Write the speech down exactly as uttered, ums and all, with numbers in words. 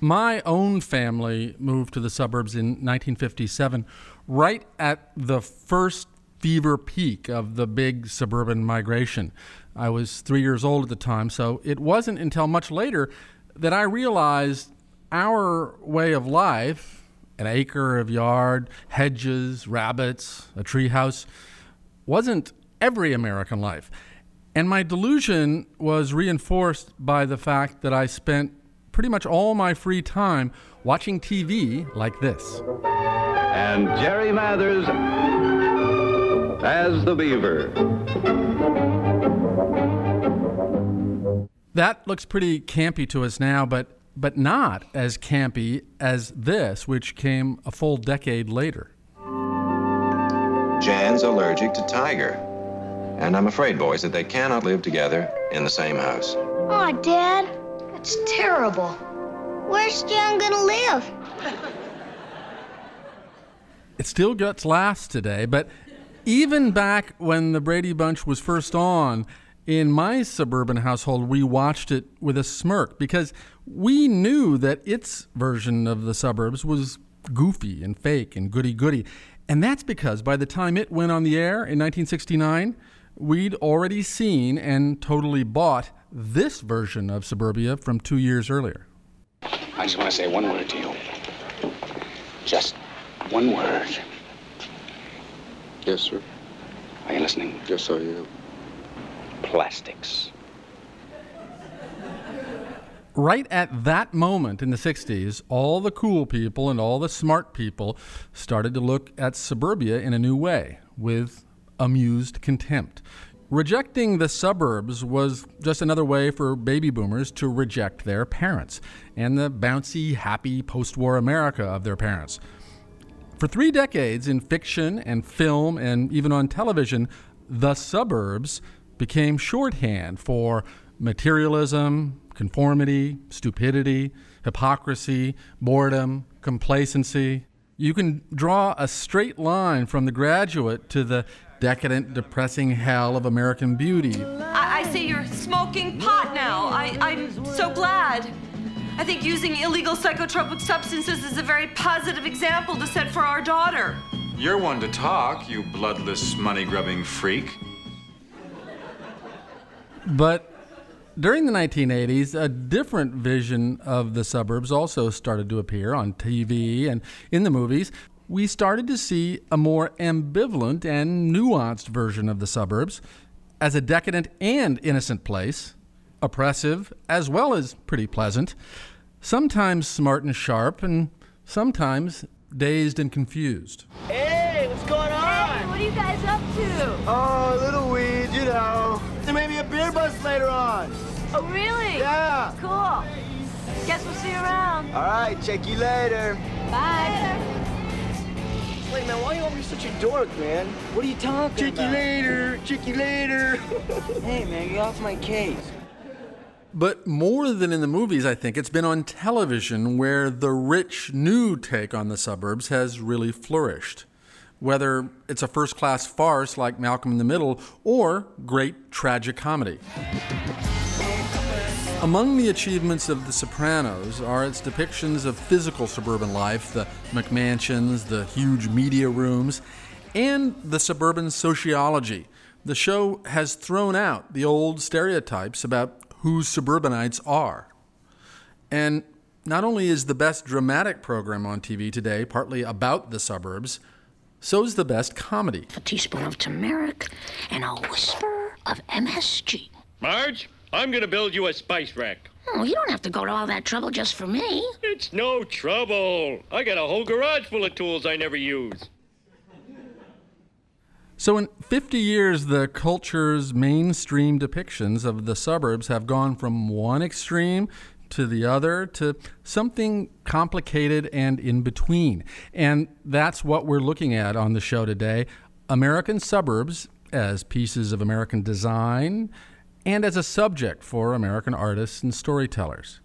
My own family moved to the suburbs in nineteen fifty-seven, right at the first fever peak of the big suburban migration. I was three years old at the time, so it wasn't until much later that I realized our way of life, an acre of yard, hedges, rabbits, a treehouse, wasn't every American life. And my delusion was reinforced by the fact that I spent pretty much all my free time watching T V like this. And Jerry Mathers as the Beaver. That looks pretty campy to us now, but but not as campy as this, which came a full decade later. Jan's allergic to Tiger. And I'm afraid, boys, that they cannot live together in the same house. Aw, Dad, that's terrible. Where's Jan gonna live? It still gets laughs today, but even back when the Brady Bunch was first on, in my suburban household, we watched it with a smirk because we knew that its version of the suburbs was goofy and fake and goody-goody. And that's because by the time it went on the air in nineteen sixty-nine, we'd already seen and totally bought this version of Suburbia from two years earlier. I just want to say one word to you. Just one word. Yes, sir. Are you listening? Yes, I am. Plastics. Right at that moment in the sixties, all the cool people and all the smart people started to look at suburbia in a new way, with amused contempt. Rejecting the suburbs was just another way for baby boomers to reject their parents and the bouncy, happy post-war America of their parents. For three decades in fiction and film and even on television, the suburbs became shorthand for materialism, conformity, stupidity, hypocrisy, boredom, complacency. You can draw a straight line from The Graduate to the decadent, depressing hell of American Beauty. I, I see you're smoking pot now. I, I'm so glad. I think using illegal psychotropic substances is a very positive example to set for our daughter. You're one to talk, you bloodless, money-grubbing freak. But during the nineteen eighties, a different vision of the suburbs also started to appear on T V and in the movies. We started to see a more ambivalent and nuanced version of the suburbs as a decadent and innocent place, oppressive as well as pretty pleasant, sometimes smart and sharp, and sometimes dazed and confused. Hey, what's going on? Hey, what are you guys up to? Oh, a little weed, you know. There may be a beer bus later on. Oh, really? Yeah. Cool. Guess we'll see you around. All right, check you later. Bye. Wait, man, why are you always such a dork, man? What are you talking check about? Check you later, check you later. Hey, man, get off my case. But more than in the movies, I think, it's been on television where the rich new take on the suburbs has really flourished. Whether it's a first-class farce like Malcolm in the Middle or great tragic comedy. Among the achievements of The Sopranos are its depictions of physical suburban life, the McMansions, the huge media rooms, and the suburban sociology. The show has thrown out the old stereotypes about who suburbanites are. And not only is the best dramatic program on T V today partly about the suburbs, so's the best comedy. A teaspoon of turmeric and a whisper of M S G. Marge, I'm gonna build you a spice rack. Oh, you don't have to go to all that trouble just for me. It's no trouble. I got a whole garage full of tools I never use. So in fifty years, the culture's mainstream depictions of the suburbs have gone from one extreme to the other to something complicated and in between. And that's what we're looking at on the show today. American suburbs as pieces of American design and as a subject for American artists and storytellers.